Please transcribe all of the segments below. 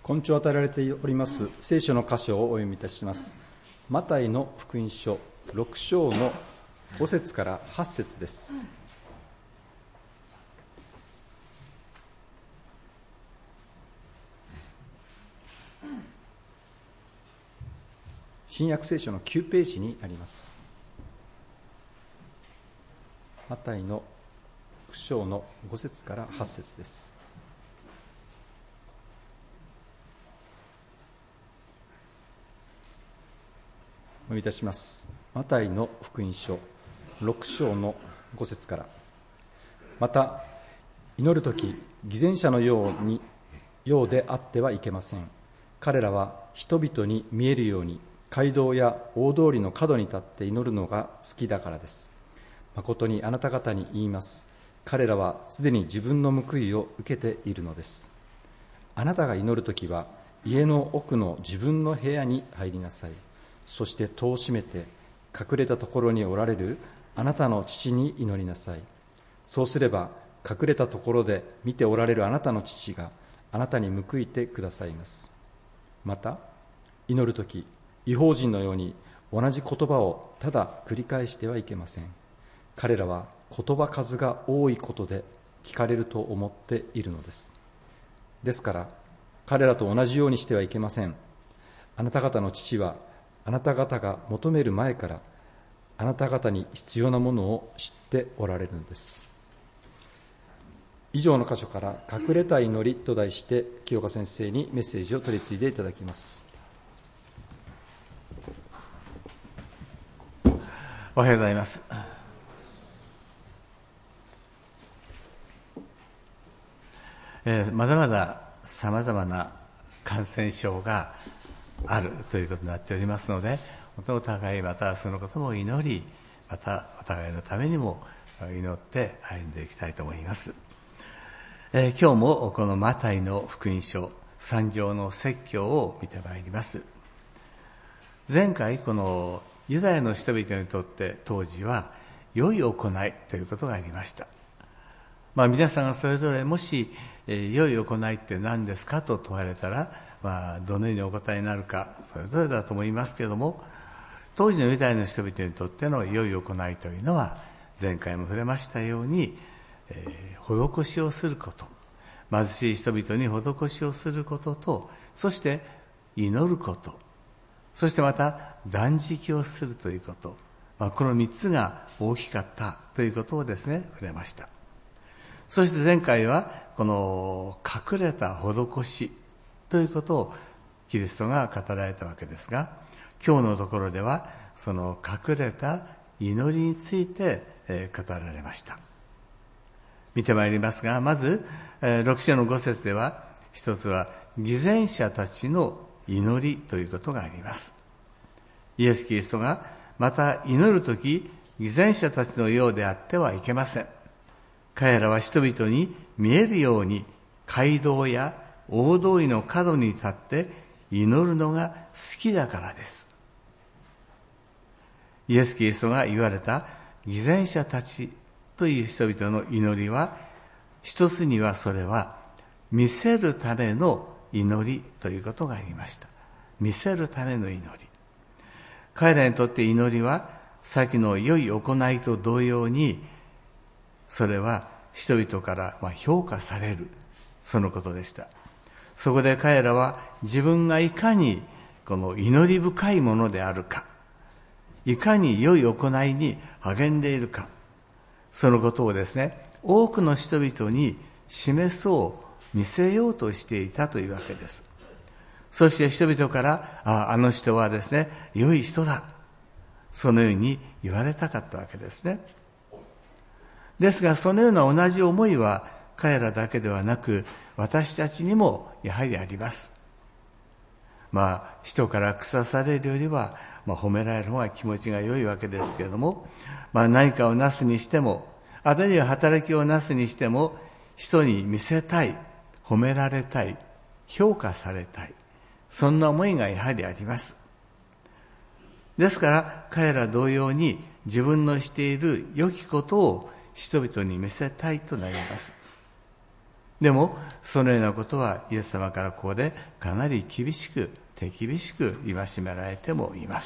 今朝与えられております聖書の箇所をお読みいたします。マタイの福音書6章の5節から8節です。新約聖書の9ページにあります。マタイの6章の5節から8節です。お読みいたします。マタイの福音書6章の5節から。また祈るとき偽善者のようであってはいけません。彼らは人々に見えるように街道や大通りの角に立って祈るのが好きだからです。誠にあなた方に言います。彼らはすでに自分の報いを受けているのです。あなたが祈るときは家の奥の自分の部屋に入りなさい。そして戸を閉めて隠れたところにおられるあなたの父に祈りなさい。そうすれば隠れたところで見ておられるあなたの父があなたに報いてくださいます。また祈るとき異邦人のように同じ言葉をただ繰り返してはいけません。彼らは言葉数が多いことで聞かれると思っているのです。ですから彼らと同じようにしてはいけません。あなた方の父はあなた方が求める前からあなた方に必要なものを知っておられるのです。以上の箇所から隠れた祈りと題して清岡先生にメッセージを取り次いでいただきます。 おはようございます。まだまださまざまな感染症があるということになっておりますので、お互いまたそのことも祈り、またお互いのためにも祈って歩んでいきたいと思います。今日もこのマタイの福音書3章の説教を見てまいります。前回このユダヤの人々にとって当時は良い行いということがありました。皆さんがそれぞれもし良い行いって何ですかと問われたら、どのようにお答えになるかそれぞれだと思いますけれども、当時のユダヤの人々にとっての良い行いというのは前回も触れましたように、施しをすること、貧しい人々に施しをすることと、そして祈ること、そしてまた断食をするということ、この3つが大きかったということをですね触れました。そして前回はこの隠れた施しということをキリストが語られたわけですが、今日のところではその隠れた祈りについて語られました。見てまいりますが、まず6章の5節では、一つは偽善者たちの祈りということがあります。イエス・キリストがまた祈るとき偽善者たちのようであってはいけません。彼らは人々に見えるように街道や大通りの角に立って祈るのが好きだからです。イエス・キリストが言われた偽善者たちという人々の祈りは、一つにはそれは見せるための祈りということがありました。見せるための祈り。彼らにとって祈りは先の良い行いと同様に、それは人々から評価される、そのことでした。そこで彼らは自分がいかにこの祈り深いものであるか、いかに良い行いに励んでいるか、そのことをですね、多くの人々に示そう、見せようとしていたというわけです。そして人々から、あの人はですね、良い人だ、そのように言われたかったわけですね。ですが、そのような同じ思いは彼らだけではなく、私たちにもやはりあります。人から腐されるよりは、褒められる方が気持ちが良いわけですけれども、何かをなすにしても、あるいは働きをなすにしても、人に見せたい、褒められたい、評価されたい、そんな思いがやはりあります。ですから彼ら同様に自分のしている良きことを人々に見せたいとなります。 でもそのようなことはイエス様からここでかなり厳しく手厳しく戒められてもいます。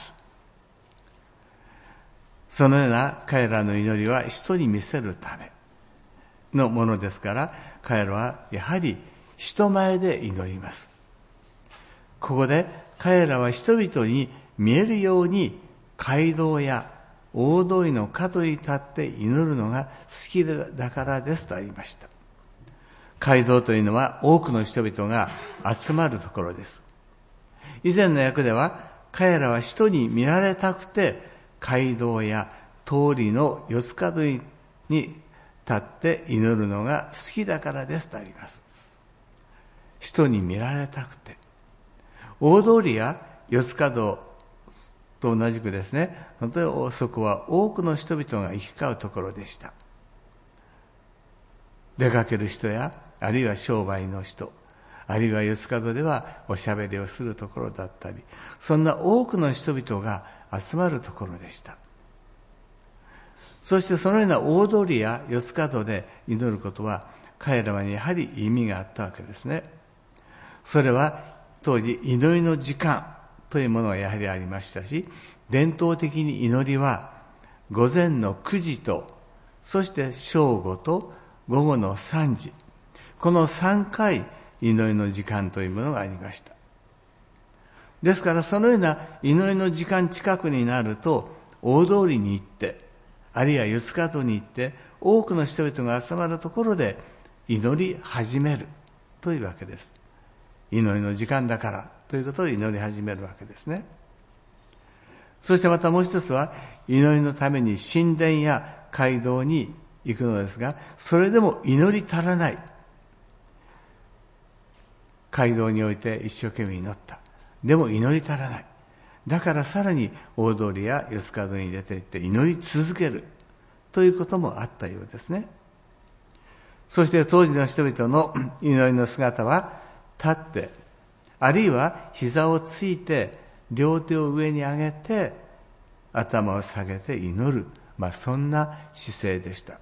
そのような彼らの祈りは人に見せるためのものですから、彼らはやはり人前で祈ります。ここで彼らは人々に見えるように街道や大通りの角に立って祈るのが好きだからですとありました。街道というのは多くの人々が集まるところです。以前の訳では、彼らは人に見られたくて街道や通りの四つ角に立って祈るのが好きだからですとあります。人に見られたくて。大通りや四つ角と同じくですね、本当にそこは多くの人々が行き交うところでした。出かける人や、あるいは商売の人、あるいは四つ角ではおしゃべりをするところだったり、そんな多くの人々が集まるところでした。そしてそのような大通りや四つ角で祈ることは、彼らはやはり意味があったわけですね。それは当時祈りの時間というものがやはりありましたし、伝統的に祈りは午前の9時と、そして正午と午後の3時、この3回祈りの時間というものがありました。ですからそのような祈りの時間近くになると、大通りに行って、あるいは四つ角に行って、多くの人々が集まるところで祈り始めるというわけです。祈りの時間だからということで祈り始めるわけですね。そしてまたもう一つは、祈りのために神殿や街道に行くのですが、それでも祈り足らない。街道において一生懸命祈った。でも祈り足らない。だからさらに大通りや四つ角に出て行って祈り続けるということもあったようですね。そして当時の人々の祈りの姿は、立って、あるいは膝をついて、両手を上に上げて、頭を下げて祈る。そんな姿勢でした。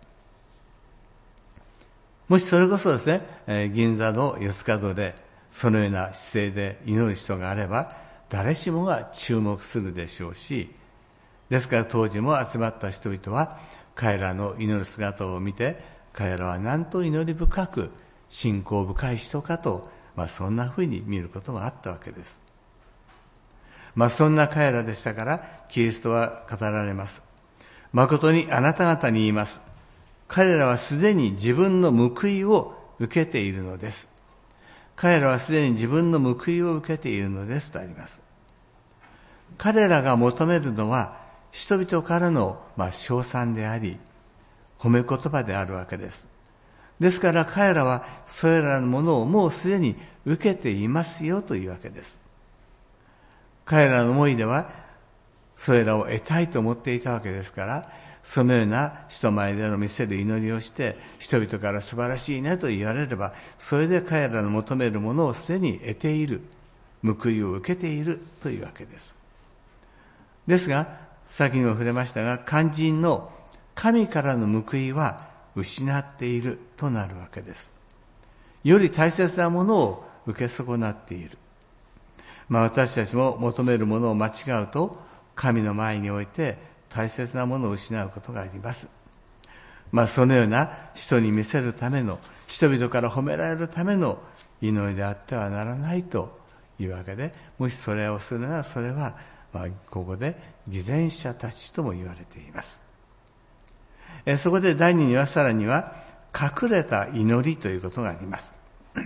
もしそれこそですね、銀座の四つ角で、そのような姿勢で祈る人があれば、誰しもが注目するでしょうし、ですから当時も集まった人々は、彼らの祈る姿を見て、彼らはなんと祈り深く、信仰深い人かと、そんなふうに見ることもあったわけです。そんな彼らでしたから、キリストは語られます。誠にあなた方に言います。彼らはすでに自分の報いを受けているのです。彼らはすでに自分の報いを受けているのですとあります。彼らが求めるのは、人々からの称賛であり、褒め言葉であるわけです。ですから彼らはそれらのものをもうすでに受けていますよというわけです。彼らの思いではそれらを得たいと思っていたわけですから、そのような人前での見せる祈りをして人々から素晴らしいねと言われれば、それで彼らの求めるものをすでに得ている、報いを受けているというわけです。ですが、先にも触れましたが、肝心の神からの報いは失っているとなるわけです。より大切なものを受け損なっている。私たちも求めるものを間違うと、神の前において大切なものを失うことがあります。そのような人に見せるための、人々から褒められるための祈りであってはならないというわけで、もしそれをするならそれは、ここで偽善者たちとも言われています。そこで第二にはさらには隠れた祈りということがあります。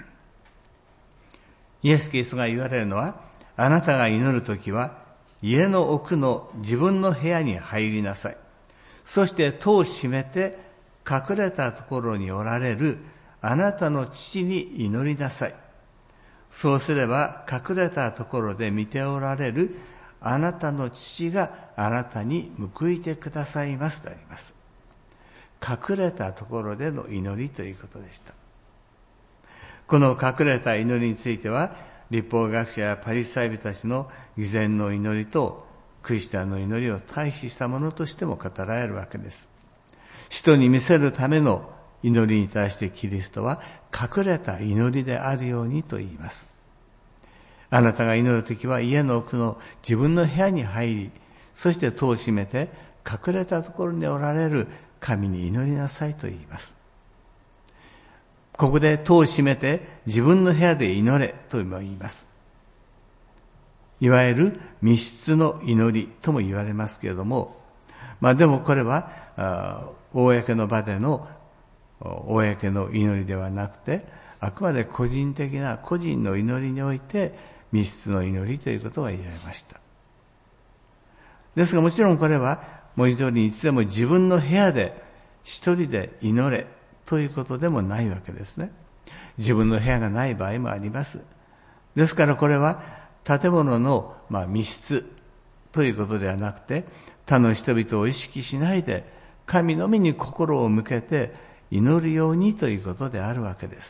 イエス・キリストが言われるのは、あなたが祈るときは家の奥の自分の部屋に入りなさい。そして戸を閉めて隠れたところにおられるあなたの父に祈りなさい。そうすれば隠れたところで見ておられるあなたの父があなたに報いてくださいますとあります。隠れたところでの祈りということでした。この隠れた祈りについては、律法学者やパリサイ人たちの偽善の祈りとクリスチャンの祈りを対比したものとしても語られるわけです。人に見せるための祈りに対してキリストは隠れた祈りであるようにと言います。あなたが祈るときは家の奥の自分の部屋に入り、そして戸を閉めて隠れたところにおられる神に祈りなさいと言います。ここで戸を閉めて自分の部屋で祈れとも言います。いわゆる密室の祈りとも言われますけれども、でもこれは公の場での公の祈りではなくて、あくまで個人的な個人の祈りにおいて密室の祈りということが言われました。ですがもちろんこれは文字通りにいつでも自分の部屋で一人で祈れということでもないわけですね。自分の部屋がない場合もあります。ですからこれは建物の密室ということではなくて、他の人々を意識しないで神のみに心を向けて祈るようにということであるわけです。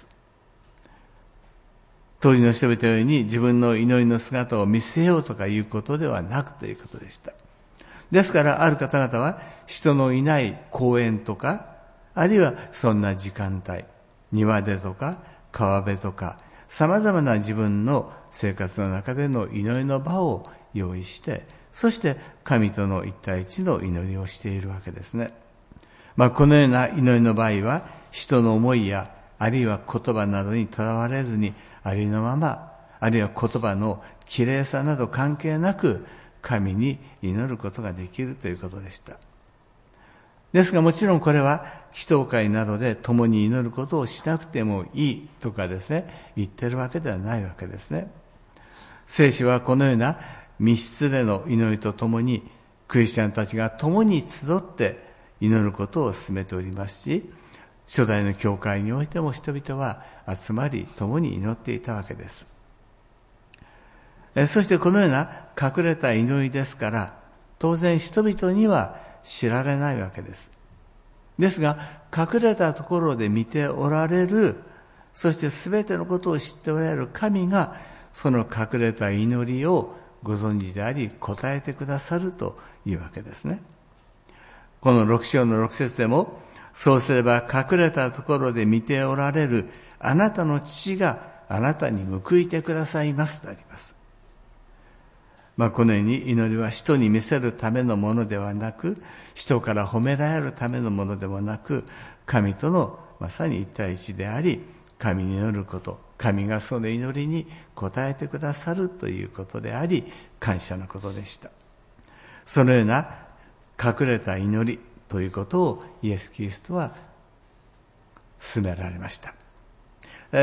当時の人々のように自分の祈りの姿を見せようとかいうことではなくということでした。ですからある方々は人のいない公園とか、あるいはそんな時間帯、庭でとか川辺とか、様々な自分の生活の中での祈りの場を用意して、そして神との一対一の祈りをしているわけですね。このような祈りの場合は、人の思いや、あるいは言葉などにとらわれずに、ありのまま、あるいは言葉の綺麗さなど関係なく、神に祈ることができるということでした。ですがもちろんこれは、祈祷会などで共に祈ることをしなくてもいいとかですね、言ってるわけではないわけですね。聖書はこのような密室での祈りとともに、クリスチャンたちが共に集って祈ることを進めておりますし、初代の教会においても人々は集まり共に祈っていたわけです。そしてこのような隠れた祈りですから、当然人々には知られないわけです。ですが、隠れたところで見ておられる、そして全てのことを知っておられる神が、その隠れた祈りをご存知であり、答えてくださるというわけですね。この6章の6節でも、そうすれば隠れたところで見ておられるあなたの父があなたに報いてくださいますとあります。このように祈りは人に見せるためのものではなく、人から褒められるためのものでもなく、神とのまさに一対一であり、神に祈ること、神がその祈りに応えてくださるということであり、感謝のことでした。そのような隠れた祈りということをイエス・キリストは進められました。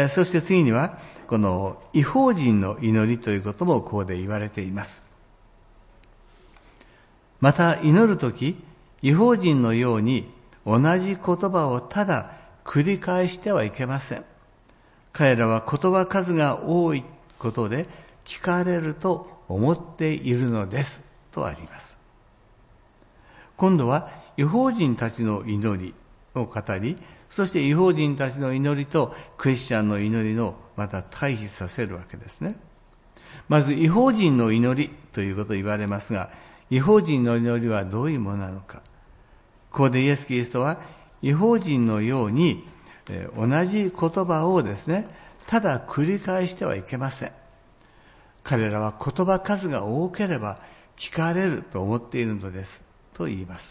そして次には、この異邦人の祈りということもここで言われています。また祈るとき、異邦人のように同じ言葉をただ繰り返してはいけません。彼らは言葉数が多いことで聞かれると思っているのですとあります。今度は異邦人たちの祈りを語り、そして異邦人たちの祈りとクリスチャンの祈りのまた対比させるわけですね。まず異邦人の祈りということを言われますが、異邦人の祈りはどういうものなのか。ここでイエス・キリストは異邦人のように同じ言葉をですね、ただ繰り返してはいけません。彼らは言葉数が多ければ聞かれると思っているのですと言います。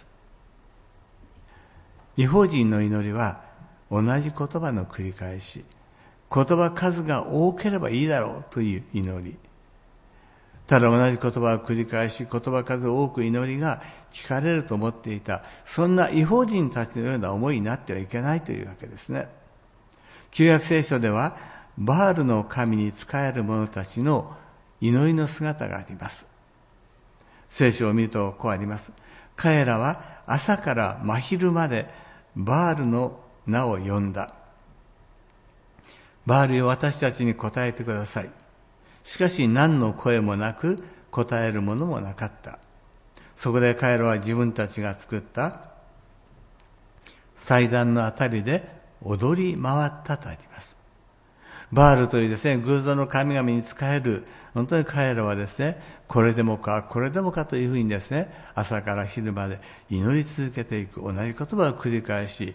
異邦人の祈りは同じ言葉の繰り返し、言葉数が多ければいいだろうという祈り。ただ同じ言葉を繰り返し、言葉数多く祈りが聞かれると思っていた、そんな異邦人たちのような思いになってはいけないというわけですね。旧約聖書では、バールの神に仕える者たちの祈りの姿があります。聖書を見るとこうあります。彼らは朝から真昼までバールの名を呼んだ。バールよ、私たちに答えてください。しかし何の声もなく答えるものもなかった。そこで彼らは自分たちが作った祭壇のあたりで踊り回ったとあります。バールというですね、偶像の神々に仕える、本当に彼らはですね、これでもか、これでもかというふうにですね、朝から昼まで祈り続けていく、同じ言葉を繰り返し、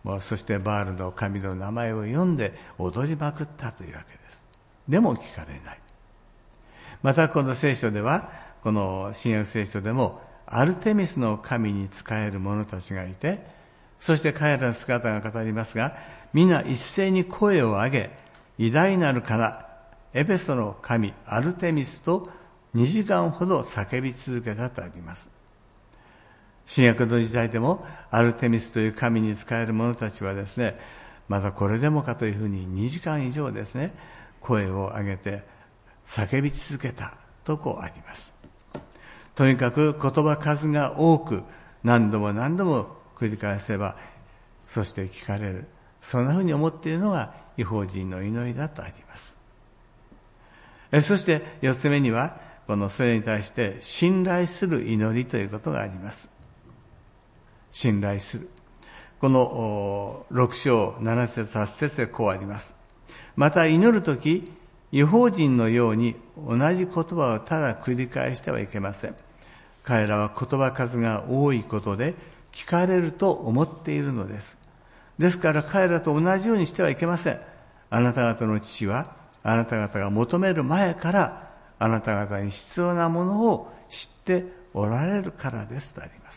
そしてバールの神の名前を読んで踊りまくったというわけです。でも聞かれない。またこの聖書では、この新約聖書でもアルテミスの神に仕える者たちがいて、そして彼らの姿が語りますが、皆一斉に声を上げ、偉大なる方、エペソの神アルテミスと2時間ほど叫び続けたとあります。新約の時代でもアルテミスという神に仕える者たちはですね、まだこれでもかというふうに2時間以上ですね、声を上げて叫び続けたとこうあります。とにかく言葉数が多く何度も何度も繰り返せば、そして聞かれる、そんなふうに思っているのが異邦人の祈りだとあります。そして4つ目には、それに対して信頼する祈りということがあります。信頼する。この6章7節8節でこうあります。また祈るとき、異邦人のように同じ言葉をただ繰り返してはいけません。彼らは言葉数が多いことで聞かれると思っているのです。ですから彼らと同じようにしてはいけません。あなた方の父はあなた方が求める前からあなた方に必要なものを知っておられるからですとあります。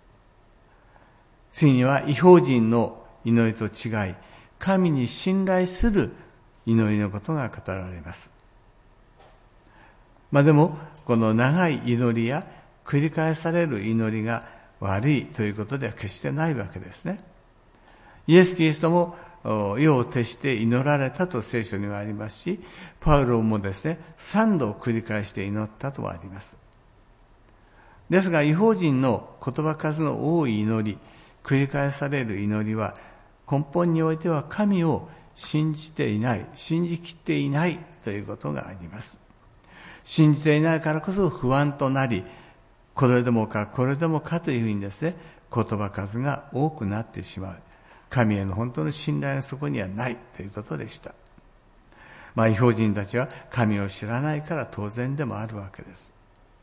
次には異邦人の祈りと違い、神に信頼する祈りのことが語られます。でもこの長い祈りや繰り返される祈りが悪いということでは決してないわけですね。イエス・キリストも夜を徹して祈られたと聖書にはありますし、パウロもですね、3度繰り返して祈ったとはあります。ですが異邦人の言葉数の多い祈り、繰り返される祈りは根本においては神を信じていない、信じきっていないということがあります。信じていないからこそ不安となり、これでもかこれでもかというふうにですね、言葉数が多くなってしまう。神への本当の信頼がそこにはないということでした。異邦人たちは神を知らないから当然でもあるわけです。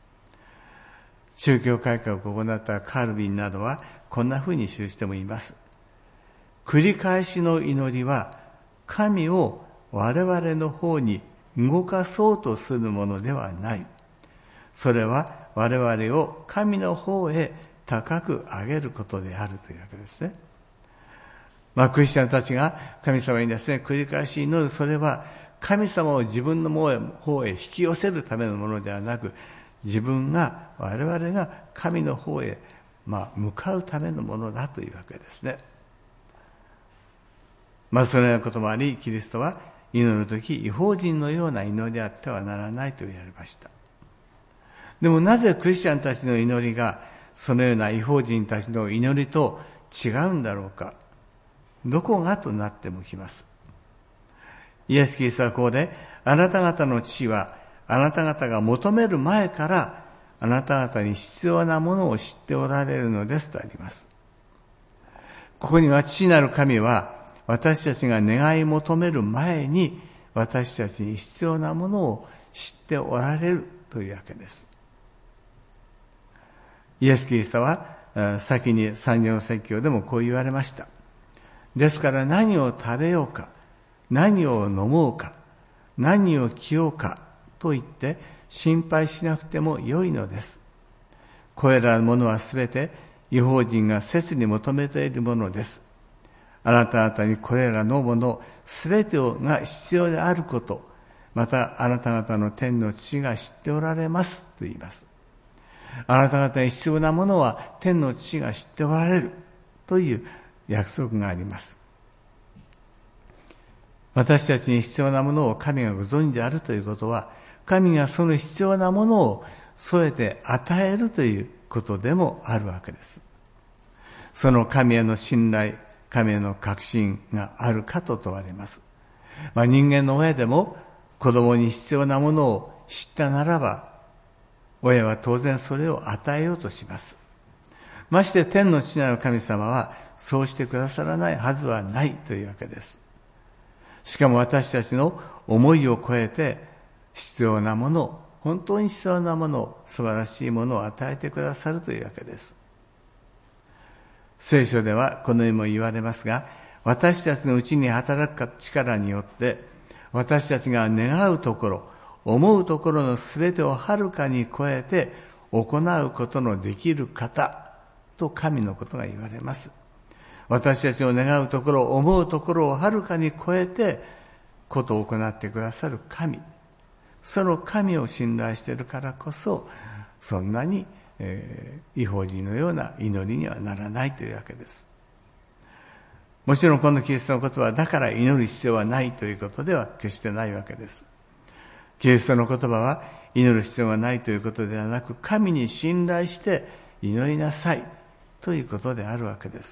宗教改革を行ったカルビンなどはこんなふうに記してもいます。繰り返しの祈りは神を我々の方に動かそうとするものではない。それは我々を神の方へ高く上げることであるというわけですね。クリスチャンたちが神様にですね、繰り返し祈る、それは神様を自分の方へ引き寄せるためのものではなく、我々が神の方へ向かうためのものだというわけですね。そのようなこともあり、キリストは祈るとき異邦人のような祈りであってはならないと言われました。でもなぜクリスチャンたちの祈りがそのような異邦人たちの祈りと違うんだろうか。どこがとなってもきます。イエス・キリストはここで、あなた方の父はあなた方が求める前からあなた方に必要なものを知っておられるのですとあります。ここには父なる神は私たちが願い求める前に私たちに必要なものを知っておられるというわけです。イエス・キリストは先に三条の説教でもこう言われました。ですから何を食べようか、何を飲もうか、何を着ようかと言って心配しなくてもよいのです。これらのものはすべて異邦人が切に求めているものです。あなた方にこれらのものすべてが必要であること、またあなた方の天の父が知っておられますと言います。あなた方に必要なものは天の父が知っておられるという約束があります。私たちに必要なものを神がご存知であるということは、神がその必要なものを添えて与えるということでもあるわけです。その神への信頼、神への確信があるかと問われます。人間の親でも子供に必要なものを知ったならば、親は当然それを与えようとします。まして天の父なる神様はそうしてくださらないはずはないというわけです。しかも私たちの思いを超えて必要なもの、本当に必要なもの、素晴らしいものを与えてくださるというわけです。 聖書ではこのようにも言われますが、私たちのうちに働く力によって、私たちが願うところ、思うところのすべてをはるかに超えて行うことのできる方と神のことが言われます。私たちの願うところ、思うところをはるかに超えてことを行ってくださる神。その神を信頼しているからこそ、そんなに、異邦人のような祈りにはならないというわけです。もちろんこのキリストの言葉はだから祈る必要はないということでは決してないわけです。キリストの言葉は祈る必要がないということではなく、神に信頼して祈りなさいということであるわけです。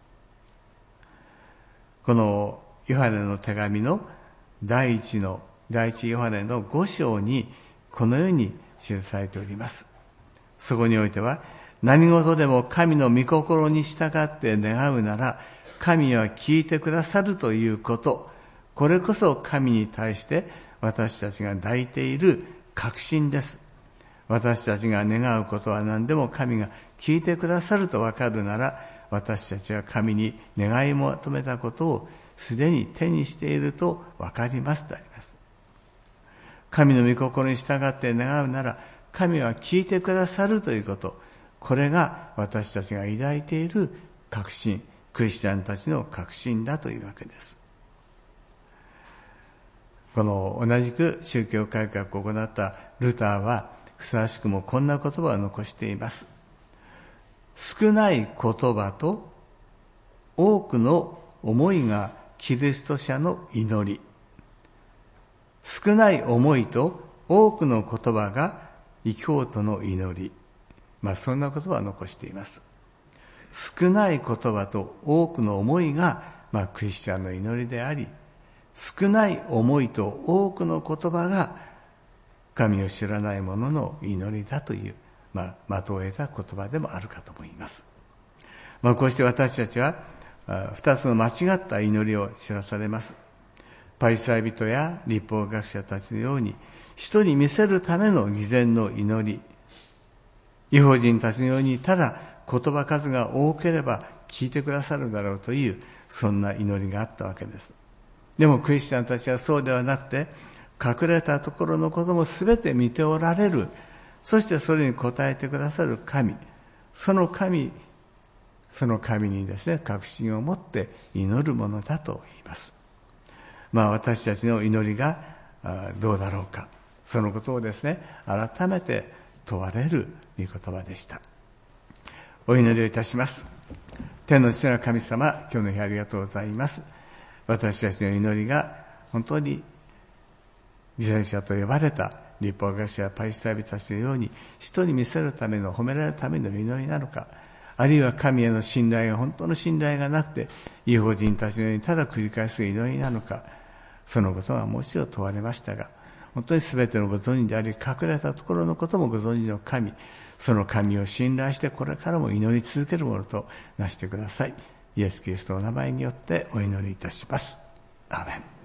このヨハネの手紙の第一ヨハネの5章にこのように記されております。そこにおいては、何事でも神の御心に従って願うなら、神は聞いてくださるということ、これこそ神に対して私たちが抱いている確信です。私たちが願うことは何でも神が聞いてくださると分かるなら、私たちは神に願い求めたことをすでに手にしていると分かりますとあります。神の御心に従って願うなら、神は聞いてくださるということ、これが私たちが抱いている確信、クリスチャンたちの確信だというわけです。この同じく宗教改革を行ったルターは、ふさわしくもこんな言葉を残しています。少ない言葉と多くの思いがキリスト者の祈り。少ない思いと多くの言葉が異教徒の祈り。そんな言葉を残しています。少ない言葉と多くの思いが、クリスチャンの祈りであり、少ない思いと多くの言葉が神を知らない者の祈りだという、的を得た言葉でもあるかと思います。こうして私たちは二つの間違った祈りを知らされます。パリサイ人や律法学者たちのように、人に見せるための偽善の祈り、異邦人たちのようにただ言葉数が多ければ聞いてくださるだろうという、そんな祈りがあったわけです。でもクリスチャンたちはそうではなくて、隠れたところのこともすべて見ておられる、そしてそれに応えてくださる神、その神にですね、確信を持って祈るものだと言います。私たちの祈りがどうだろうか、そのことをですね、改めて問われる御言葉でした。お祈りをいたします。天の父なる神様、今日の日ありがとうございます。私たちの祈りが本当に偽善者と呼ばれた律法学者やパリサイ人たちのように、人に見せるための、褒められるための祈りなのか、あるいは神への信頼が本当の信頼がなくて、異邦人たちのようにただ繰り返す祈りなのか、そのことがもう一度問われましたが、本当に全てのご存知であり、隠れたところのこともご存知の神、その神を信頼してこれからも祈り続けるものとなしてください。イエス・キリストの名前によってお祈りいたします。アーメン。